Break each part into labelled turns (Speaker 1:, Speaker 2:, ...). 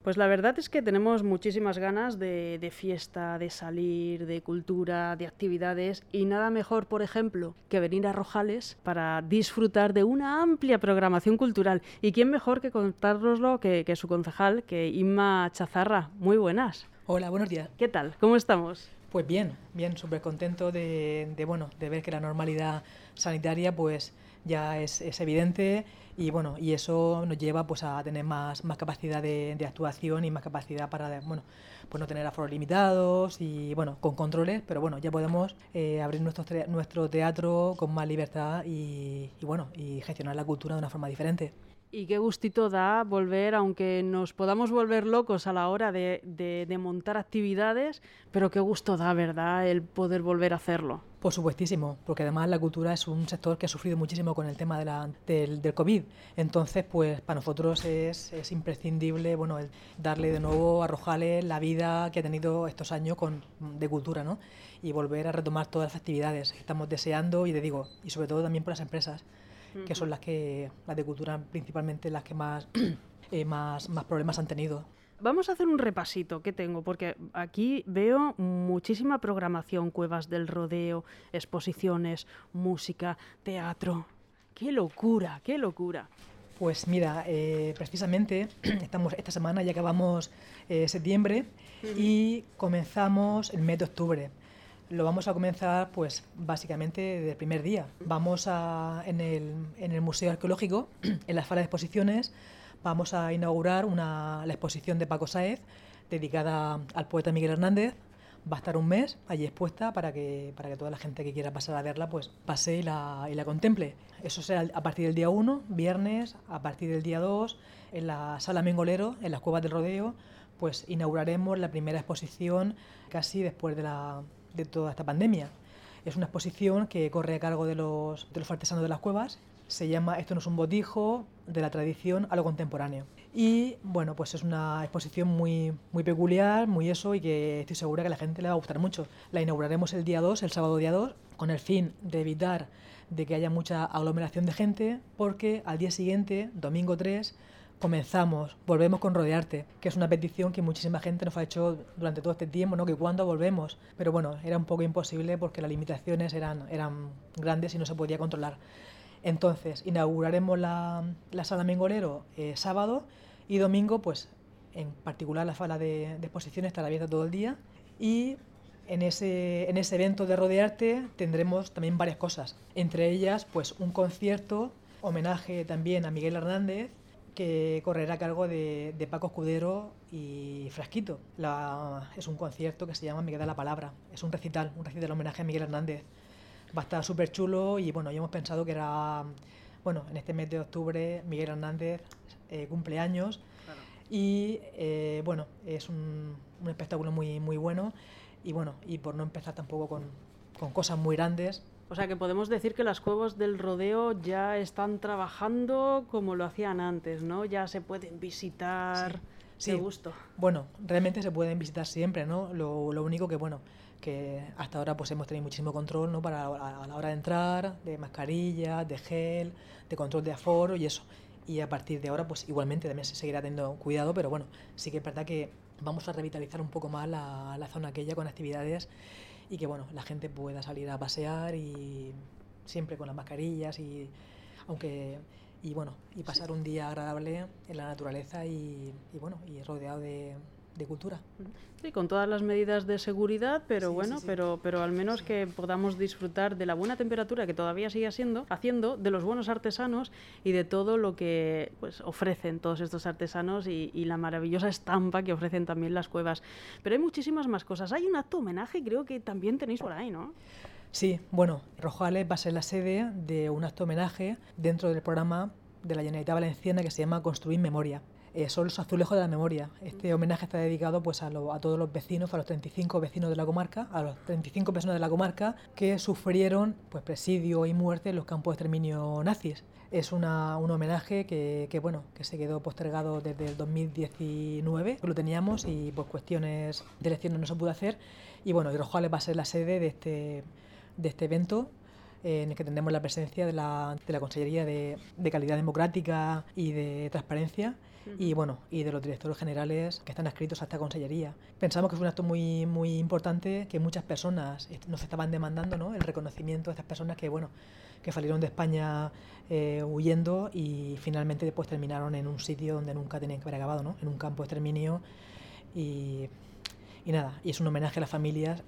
Speaker 1: Pues la verdad es que tenemos muchísimas ganas de fiesta, de salir, de cultura, de actividades y nada mejor, por ejemplo, que venir a Rojales para disfrutar de una amplia programación cultural. ¿Y quién mejor que contárnoslo que su concejal, que Inma Chazarra? Muy buenas.
Speaker 2: Hola, buenos días.
Speaker 1: ¿Qué tal? ¿Cómo estamos?
Speaker 2: Pues bien, súper contento de ver que la normalidad sanitaria pues ya es evidente y eso nos lleva pues a tener más capacidad de actuación y más capacidad para pues no tener aforos limitados y con controles, pero ya podemos abrir nuestro teatro con más libertad y gestionar la cultura de una forma diferente.
Speaker 1: Y qué gustito da volver, aunque nos podamos volver locos a la hora de montar actividades, pero qué gusto da, ¿verdad?, el poder volver a hacerlo.
Speaker 2: Por supuestísimo, porque además la cultura es un sector que ha sufrido muchísimo con el tema del COVID. Entonces, pues para nosotros es imprescindible el darle de nuevo a Rojales la vida que ha tenido estos años de cultura, ¿no? Y volver a retomar todas las actividades que estamos deseando y sobre todo también por las empresas, que son las de cultura principalmente las que más problemas han tenido.
Speaker 1: Vamos a hacer un repasito que tengo, porque aquí veo muchísima programación, Cuevas del Rodeo, exposiciones, música, teatro. ¡Qué locura, qué locura!
Speaker 2: Pues mira, precisamente esta semana ya acabamos septiembre y comenzamos el mes de octubre. Lo vamos a comenzar pues básicamente desde el primer día. Vamos en el Museo Arqueológico, en la sala de exposiciones, vamos a inaugurar la exposición de Paco Sáez dedicada al poeta Miguel Hernández. Va a estar un mes allí expuesta para que toda la gente que quiera pasar a verla pues pase y la contemple. Eso será a partir del día 1, viernes, a partir del día 2, en la Sala Mengolero, en las Cuevas del Rodeo, pues inauguraremos la primera exposición casi después de toda esta pandemia. Es una exposición que corre a cargo de los artesanos de las cuevas. Se llama Esto no es un botijo, de la tradición a lo contemporáneo. Y pues es una exposición muy peculiar, y que estoy segura que a la gente le va a gustar mucho. La inauguraremos el día 2, el sábado día 2, con el fin de evitar de que haya mucha aglomeración de gente, porque al día siguiente, domingo 3, volvemos con Rodearte, que es una petición que muchísima gente nos ha hecho durante todo este tiempo, ¿no? Que cuándo volvemos. Pero era un poco imposible porque las limitaciones eran grandes y no se podía controlar. Entonces, inauguraremos la sala Mengolero sábado y domingo, pues en particular la sala de exposiciones estará abierta todo el día y en ese evento de Rodearte tendremos también varias cosas. Entre ellas, pues un concierto, homenaje también a Miguel Hernández, que correrá a cargo de Paco Escudero y Frasquito. Es un concierto que se llama Me queda la palabra. Es un recital homenaje a Miguel Hernández. Va a estar súper chulo y ya hemos pensado que era, en este mes de octubre Miguel Hernández cumpleaños. Claro. Y es un espectáculo muy bueno y por no empezar tampoco con cosas muy grandes.
Speaker 1: O sea que podemos decir que las Cuevas del Rodeo ya están trabajando como lo hacían antes, ¿no? Ya se pueden visitar.
Speaker 2: Sí.
Speaker 1: De gusto.
Speaker 2: Realmente se pueden visitar siempre, ¿no? Lo único que hasta ahora pues hemos tenido muchísimo control, ¿no? Para a la hora de entrar, de mascarillas, de gel, de control de aforo y eso. Y a partir de ahora pues igualmente también se seguirá teniendo cuidado, pero sí que es verdad que vamos a revitalizar un poco más la zona aquella con actividades y que la gente pueda salir a pasear y siempre con las mascarillas y pasar un día agradable en la naturaleza y rodeado de cultura.
Speaker 1: Sí, con todas las medidas de seguridad, pero sí. Pero al menos que podamos disfrutar de la buena temperatura que todavía sigue haciendo, de los buenos artesanos y de todo lo que pues ofrecen todos estos artesanos y la maravillosa estampa que ofrecen también las cuevas. Pero hay muchísimas más cosas. Hay un acto homenaje, creo que también tenéis por ahí, ¿no?
Speaker 2: Sí, Rojales va a ser la sede de un acto homenaje dentro del programa de la Generalitat Valenciana que se llama Construir Memoria. Son los azulejos de la memoria. Este homenaje está dedicado pues a todos los vecinos, a los 35 vecinos de la comarca, a los 35 personas de la comarca que sufrieron pues presidio y muerte en los campos de exterminio nazis. Es un homenaje que se quedó postergado desde el 2019, que lo teníamos y por cuestiones de elecciones no se pudo hacer. Y Rojales va a ser la sede de este evento, en el que tendremos la presencia de la Consellería de Calidad Democrática y de Transparencia y bueno, y de los directores generales que están adscritos a esta consellería. Pensamos que fue un acto muy, muy importante, que muchas personas nos estaban demandando, ¿no? El reconocimiento de estas personas que, bueno, que salieron de España huyendo y finalmente después terminaron en un sitio donde nunca tenían que haber acabado, ¿no? En un campo de exterminio y nada, y es un homenaje a las familias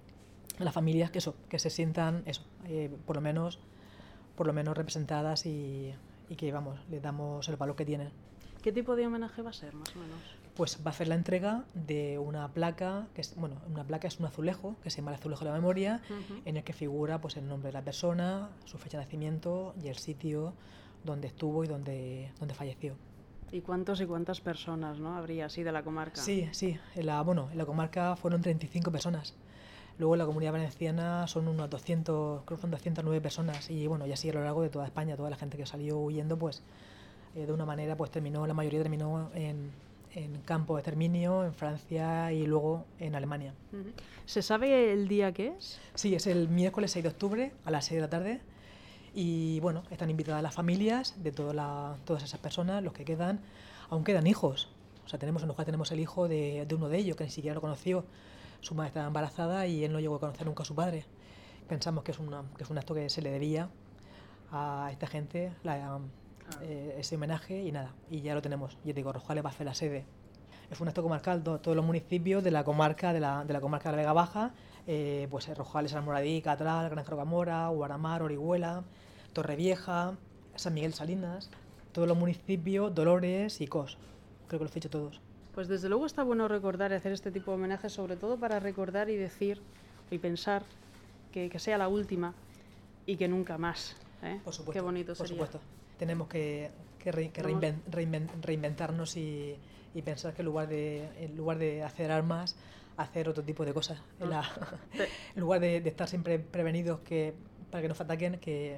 Speaker 2: que eso, que se sientan eso, por lo menos representadas y que vamos, les damos el valor que tienen.
Speaker 1: ¿Qué tipo de homenaje va a ser, más o menos?
Speaker 2: Pues va a hacer la entrega de una placa, que es, bueno, una placa es un azulejo, que se llama el azulejo de la memoria, en el que figura pues el nombre de la persona, su fecha de nacimiento y el sitio donde estuvo y donde falleció.
Speaker 1: ¿Y cuántos y cuántas personas, ¿no?, habría así de la comarca?
Speaker 2: Sí, en la comarca fueron 35 personas. Luego en la Comunidad Valenciana son unos 200, creo que son 209 personas. Y bueno, y así a lo largo de toda España, toda la gente que salió huyendo, pues de una manera pues la mayoría terminó en campos de exterminio, en Francia y luego en Alemania.
Speaker 1: ¿Se sabe el día que es?
Speaker 2: Sí, es el miércoles 6 de octubre a las 6 de la tarde. Y bueno, están invitadas las familias de todas esas personas, los que quedan, aún quedan hijos. O sea, tenemos el hijo de uno de ellos, que ni siquiera lo conoció. Su madre estaba embarazada y él no llegó a conocer nunca a su padre. Pensamos que es un acto que se le debía a esta gente, ese homenaje y nada. Y ya lo tenemos. Yo te digo, Rojales va a hacer la sede. Es un acto comarcal, todos los municipios de la comarca de la comarca de la Vega Baja, pues Rojales, Almoradí, Catral, Gran Rocamora, Guaramar, Orihuela, Torrevieja, San Miguel Salinas, todos los municipios, Dolores y Cos. Creo que los he dicho todos.
Speaker 1: Pues desde luego está bueno recordar y hacer este tipo de homenajes, sobre todo para recordar y decir y pensar que sea la última y que nunca más.
Speaker 2: Por supuesto.
Speaker 1: Qué bonito sería.
Speaker 2: Por supuesto. Tenemos que reinventarnos y pensar que en lugar de hacer armas, hacer otro tipo de cosas. En lugar de estar siempre prevenidos para que nos ataquen, que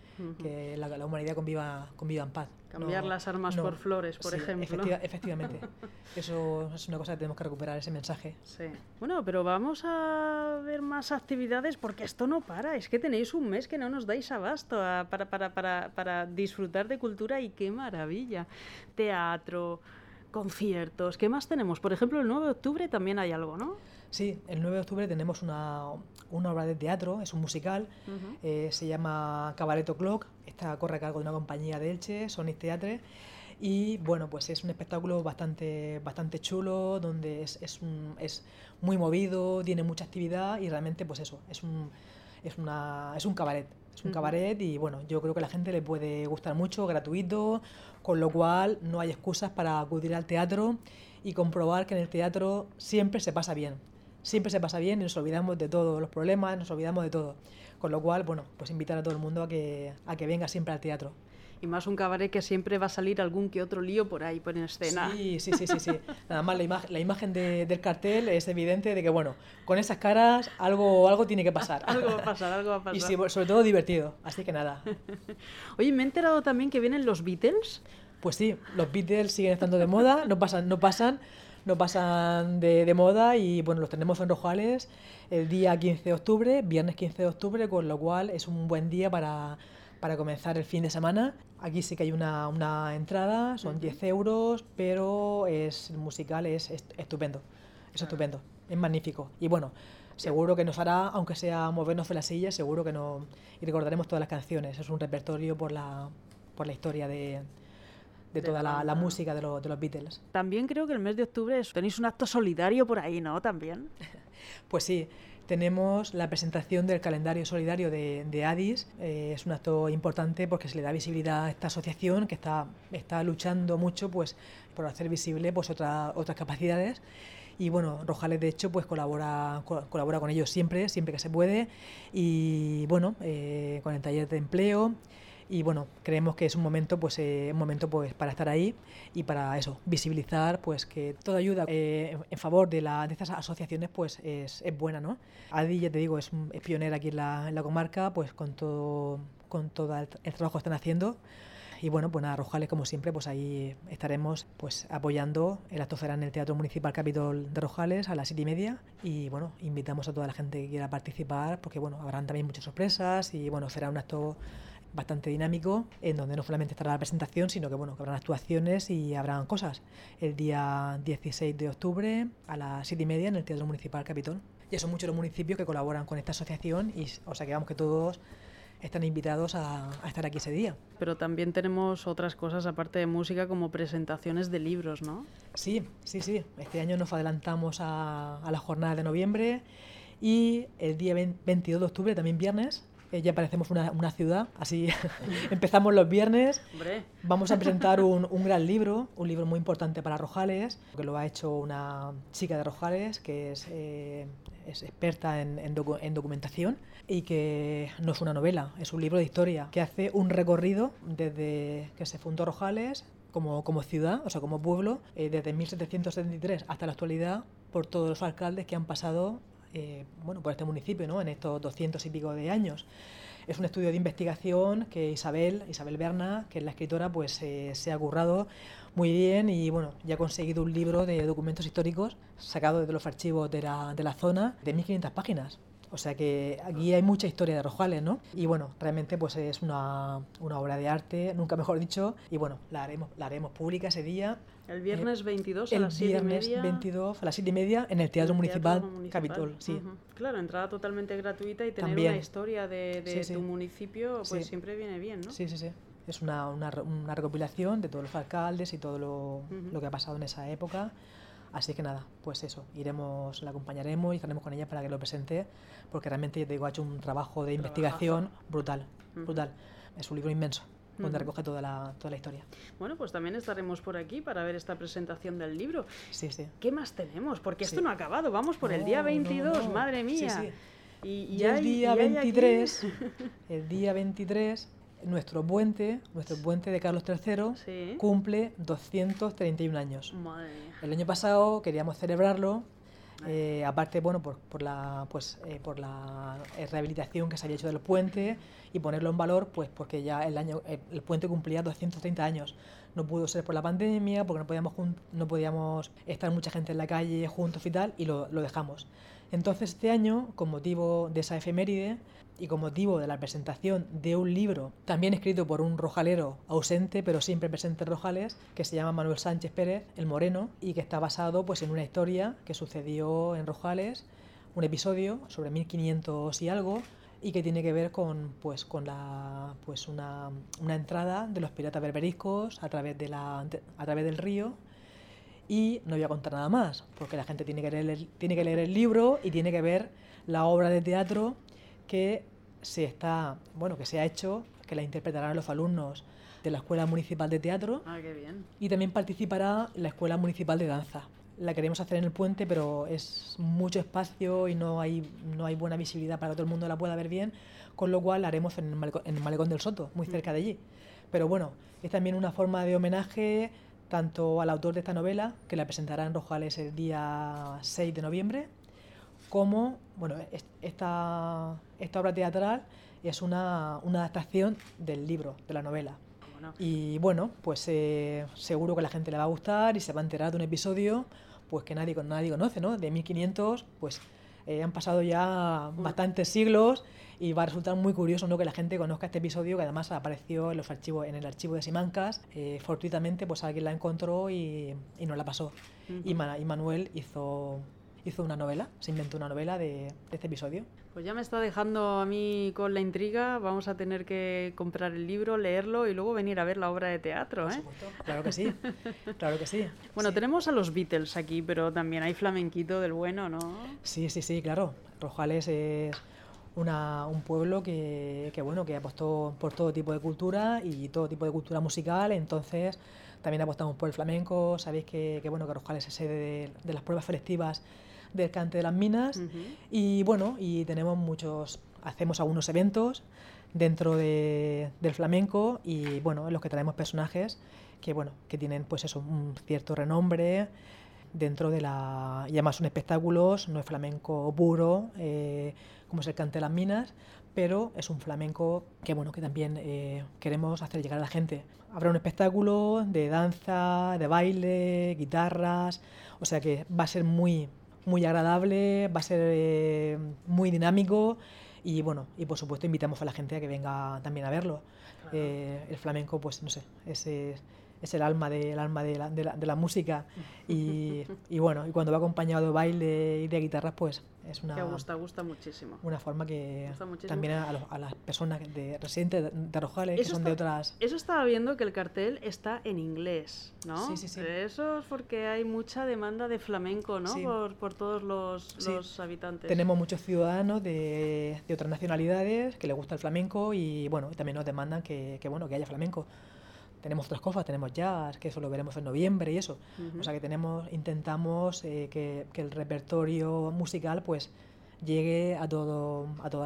Speaker 2: la humanidad conviva en paz.
Speaker 1: Cambiar las armas por flores, por ejemplo.
Speaker 2: Efectivamente. Eso es una cosa que tenemos que recuperar, ese mensaje.
Speaker 1: Sí. Bueno, pero vamos a ver más actividades porque esto no para. Es que tenéis un mes que no nos dais abasto para disfrutar de cultura y qué maravilla. Teatro, conciertos, ¿qué más tenemos? Por ejemplo, el 9 de octubre también hay algo, ¿no?
Speaker 2: Sí, el 9 de octubre tenemos una obra de teatro, es un musical, se llama Cabaret O'Clock, corre a cargo de una compañía de Elche, Sonic Theatre, y bueno, pues es un espectáculo bastante chulo, donde es muy movido, tiene mucha actividad y realmente pues eso, es un cabaret. Es un cabaret y bueno, yo creo que a la gente le puede gustar mucho, gratuito, con lo cual no hay excusas para acudir al teatro y comprobar que en el teatro siempre se pasa bien. Siempre se pasa bien y nos olvidamos de todos los problemas, nos olvidamos de todo. Con lo cual, bueno, pues invitar a todo el mundo a que venga siempre al teatro.
Speaker 1: Y más un cabaret que siempre va a salir algún que otro lío por ahí, por en escena.
Speaker 2: Sí. Nada más la imagen del cartel es evidente de que, bueno, con esas caras algo tiene que pasar.
Speaker 1: Algo va a pasar.
Speaker 2: Y sí, sobre todo divertido, así que nada.
Speaker 1: Oye, me he enterado también que vienen los Beatles.
Speaker 2: Pues sí, los Beatles siguen estando de moda, no pasan de moda y bueno, los tenemos en Rojales el día 15 de octubre, viernes 15 de octubre, con lo cual es un buen día para comenzar el fin de semana. Aquí sí que hay una entrada, son 10 euros, pero el musical es estupendo, estupendo, es magnífico. Y bueno, seguro que nos hará, aunque sea movernos de la silla, seguro que no, y recordaremos todas las canciones. Es un repertorio por la historia de toda la música de los Beatles.
Speaker 1: También creo que el mes de octubre tenéis un acto solidario por ahí, ¿no? También.
Speaker 2: Pues sí, tenemos la presentación del calendario solidario de ADIS. Es un acto importante porque se le da visibilidad a esta asociación que está luchando mucho pues por hacer visible pues otras capacidades. Y bueno, Rojales de hecho pues colabora con ellos siempre que se puede. Y bueno, con el taller de empleo. Y bueno, creemos que es un momento para estar ahí y para eso, visibilizar pues que toda ayuda en favor de estas asociaciones pues es buena, ¿no? ADI, ya te digo, es pionera aquí en la comarca, pues con todo el trabajo que están haciendo. Y bueno, pues nada, Rojales, como siempre, pues ahí estaremos pues apoyando. El acto será en el Teatro Municipal Capitol de Rojales a las 7:30 y bueno, invitamos a toda la gente que quiera participar porque bueno, habrán también muchas sorpresas y bueno, será un acto bastante dinámico, en donde no solamente estará la presentación, sino que bueno, que habrán actuaciones y habrán cosas. El día 16 de octubre a las 7:30 en el Teatro Municipal Capitol. Ya son muchos los municipios que colaboran con esta asociación y o sea que vamos que todos están invitados a estar aquí ese día.
Speaker 1: Pero también tenemos otras cosas aparte de música como presentaciones de libros, ¿no?
Speaker 2: Sí. Este año nos adelantamos a la jornada de noviembre y el día 22 de octubre, también viernes, ya parecemos una ciudad, así empezamos los viernes.
Speaker 1: Hombre.
Speaker 2: Vamos a presentar un gran libro, un libro muy importante para Rojales, que lo ha hecho una chica de Rojales que es experta en documentación y que no es una novela, es un libro de historia que hace un recorrido desde que se fundó Rojales como ciudad, o sea, como pueblo, desde 1773 hasta la actualidad, por todos los alcaldes que han pasado por este municipio, ¿no? En estos 200 y pico de años. Es un estudio de investigación que Isabel Berna, que es la escritora, pues se ha currado muy bien y bueno, ya ha conseguido un libro de documentos históricos sacado de los archivos de la zona de 1500 páginas. O sea que aquí hay mucha historia de Rojales, ¿no? Y bueno, realmente pues es una obra de arte, nunca mejor dicho, y bueno, la haremos pública ese día.
Speaker 1: El viernes 22 a las 7:30.
Speaker 2: El viernes 22 a las 7:30 en el Teatro Municipal Capitol, sí.
Speaker 1: Uh-huh. Claro, entrada totalmente gratuita y tener
Speaker 2: también
Speaker 1: una historia de tu municipio, pues siempre viene bien, ¿no?
Speaker 2: Sí. Es una recopilación de todos los alcaldes y todo lo que ha pasado en esa época. Así que nada, pues eso, la acompañaremos y estaremos con ella para que lo presente, porque realmente, te digo, ha hecho un trabajo de investigación brutal. Es un libro inmenso, donde recoge toda la historia.
Speaker 1: Bueno, pues también estaremos por aquí para ver esta presentación del libro.
Speaker 2: Sí.
Speaker 1: ¿Qué más tenemos? Porque esto no ha acabado, vamos por el día 22,
Speaker 2: no.
Speaker 1: Madre mía.
Speaker 2: Sí.
Speaker 1: Y
Speaker 2: el día 23, nuestro puente de Carlos III cumple 231 años.
Speaker 1: Madre mía.
Speaker 2: El año pasado queríamos celebrarlo, aparte por la rehabilitación que se había hecho del puente y ponerlo en valor, pues porque ya el puente cumplía 230 años. No pudo ser por la pandemia, porque no podíamos estar mucha gente en la calle juntos y tal, y lo dejamos. Entonces este año, con motivo de esa efeméride y con motivo de la presentación de un libro también escrito por un rojalero ausente pero siempre presente en Rojales, que se llama Manuel Sánchez Pérez, El Moreno, y que está basado pues en una historia que sucedió en Rojales, un episodio sobre 1500 y algo, y que tiene que ver con una entrada de los piratas berberiscos a través del río. Y no voy a contar nada más, porque la gente tiene que leer el libro y tiene que ver la obra de teatro que se ha hecho, que la interpretarán los alumnos de la Escuela Municipal de Teatro.
Speaker 1: Ah, qué bien.
Speaker 2: Y también participará la Escuela Municipal de Danza. La queremos hacer en el puente, pero es mucho espacio y no hay buena visibilidad para que todo el mundo la pueda ver bien, con lo cual la haremos en el Malecón del Soto, muy cerca de allí. Pero bueno, es también una forma de homenaje tanto al autor de esta novela, que la presentará en Rojales el día 6 de noviembre, como esta obra teatral es una adaptación del libro, de la novela.
Speaker 1: Bueno.
Speaker 2: Y bueno, pues seguro que a la gente le va a gustar y se va a enterar de un episodio pues que nadie conoce, ¿no? De 1500, pues han pasado ya bastantes siglos y va a resultar muy curioso, ¿no?, que la gente conozca este episodio, que además apareció en el archivo de Simancas. Fortuitamente pues alguien la encontró y nos la pasó. Y Manuel hizo una novela, se inventó una novela de este episodio.
Speaker 1: Pues ya me está dejando a mí con la intriga. Vamos a tener que comprar el libro, leerlo y luego venir a ver la obra de teatro, ¿eh?
Speaker 2: Por supuesto. Claro que sí, claro que sí.
Speaker 1: Bueno,
Speaker 2: sí.
Speaker 1: Tenemos a los Beatles aquí, pero también hay flamenquito del bueno, ¿no?
Speaker 2: Sí, claro. Rojales es un pueblo que apostó por todo tipo de cultura y todo tipo de cultura musical. Entonces también apostamos por el flamenco. Sabéis que Rojales es sede de las pruebas festivas del Cante de las Minas. Y hacemos algunos eventos dentro del flamenco y en los que traemos personajes que tienen pues eso, un cierto renombre dentro y además son espectáculos, no es flamenco puro como es el Cante de las Minas, pero es un flamenco que también queremos hacer llegar a la gente. Habrá un espectáculo de danza, de baile, guitarras, o sea que va a ser muy agradable, va a ser muy dinámico Y bueno, y por supuesto invitamos a la gente a que venga también a verlo.
Speaker 1: Claro.
Speaker 2: El flamenco, pues no sé, es el alma de la música y bueno, y cuando va acompañado de baile y de guitarras, pues es
Speaker 1: Que gusta muchísimo.
Speaker 2: una forma que
Speaker 1: Gusta muchísimo.
Speaker 2: también a las personas residentes de Rojales, que son de otras...
Speaker 1: Eso estaba viendo que el cartel está en inglés, ¿no?
Speaker 2: Sí, sí, sí.
Speaker 1: Eso es porque hay mucha demanda de flamenco, ¿no?
Speaker 2: Sí.
Speaker 1: Por todos los habitantes.
Speaker 2: Tenemos muchos ciudadanos de otras nacionalidades que les gusta el flamenco y bueno, también nos demandan que haya flamenco. Tenemos otras cosas, tenemos jazz, que eso lo veremos en noviembre y eso. O sea que intentamos que el repertorio musical pues llegue a toda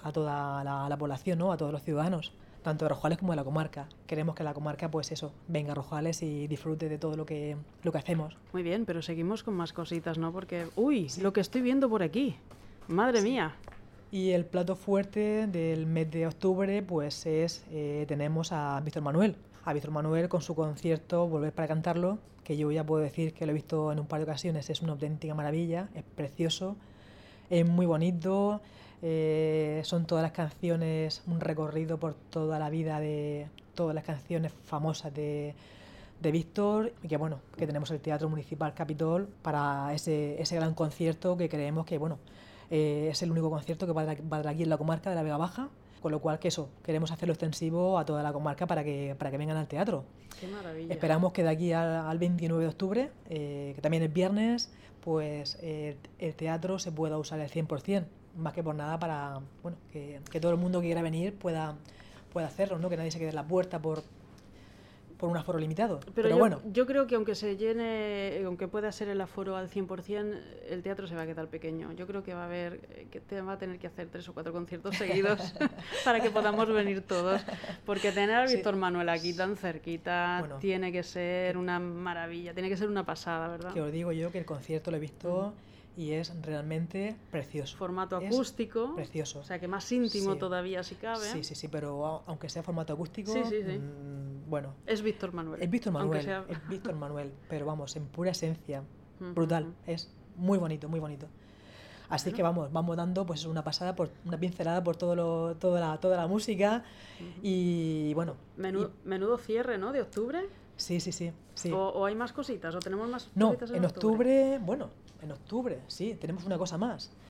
Speaker 2: la población, ¿no? A todos los ciudadanos, tanto de Rojales como de la comarca. Queremos que la comarca pues eso, venga a Rojales y disfrute de todo lo que hacemos.
Speaker 1: Muy bien, pero seguimos con más cositas, ¿no? Porque, lo que estoy viendo por aquí, madre mía.
Speaker 2: Y el plato fuerte del mes de octubre pues tenemos a Víctor Manuel. A Víctor Manuel con su concierto Volver para cantarlo, que yo ya puedo decir que lo he visto en un par de ocasiones, es una auténtica maravilla, es precioso, es muy bonito, son todas las canciones, un recorrido por toda la vida de todas las canciones famosas de Víctor, y que bueno, que tenemos el Teatro Municipal Capitol para ese gran concierto que creemos que bueno, es el único concierto que va a dar aquí en la comarca de la Vega Baja. Con lo cual, queremos hacerlo extensivo a toda la comarca para que vengan al teatro.
Speaker 1: ¡Qué maravilla!
Speaker 2: Esperamos que de aquí al 29 de octubre, que también es viernes, pues el teatro se pueda usar al 100%, más que por nada para que todo el mundo que quiera venir pueda hacerlo, ¿no? Que nadie se quede en la puerta por un aforo limitado. Pero bueno.
Speaker 1: Yo creo que aunque se llene, aunque pueda ser el aforo al 100%, el teatro se va a quedar pequeño. Yo creo que te va a tener que hacer 3 o 4 conciertos seguidos para que podamos venir todos. Porque tener a Víctor Manuel aquí tan cerquita tiene que ser una maravilla, tiene que ser una pasada, ¿verdad?
Speaker 2: Que os digo yo que el concierto lo he visto y es realmente precioso.
Speaker 1: Formato acústico.
Speaker 2: Precioso.
Speaker 1: O sea, que más íntimo todavía si cabe.
Speaker 2: Sí, pero aunque sea formato acústico, bueno.
Speaker 1: Es Víctor Manuel.
Speaker 2: Es Víctor Manuel, pero vamos, en pura esencia, brutal, es muy bonito, muy bonito. Así que vamos dando pues una pincelada por toda la música y bueno.
Speaker 1: Menudo cierre, ¿no? De octubre.
Speaker 2: Sí.
Speaker 1: ¿O hay más cositas? ¿O tenemos más
Speaker 2: cositas
Speaker 1: en octubre?
Speaker 2: En octubre sí, tenemos una cosa más.